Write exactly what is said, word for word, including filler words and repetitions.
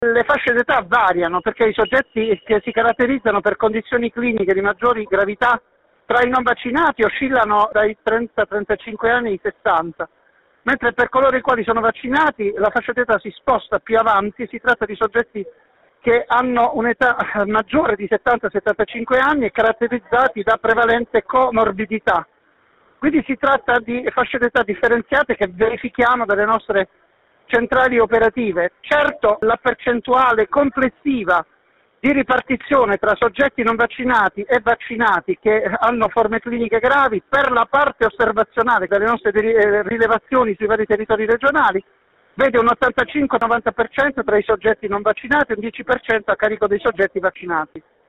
Le fasce d'età variano perché i soggetti che si caratterizzano per condizioni cliniche di maggiori gravità tra i non vaccinati oscillano dai trenta trentacinque anni ai sessanta, mentre per coloro i quali sono vaccinati la fascia d'età si sposta più avanti, si tratta di soggetti che hanno un'età maggiore di settanta settantacinque anni e caratterizzati da prevalente comorbidità. Quindi si tratta di fasce d'età differenziate che verifichiamo dalle nostre centrali operative. Certo, la percentuale complessiva di ripartizione tra soggetti non vaccinati e vaccinati che hanno forme cliniche gravi per la parte osservazionale delle nostre rilevazioni sui vari territori regionali vede un ottantacinque novanta per cento tra i soggetti non vaccinati e un dieci per cento a carico dei soggetti vaccinati.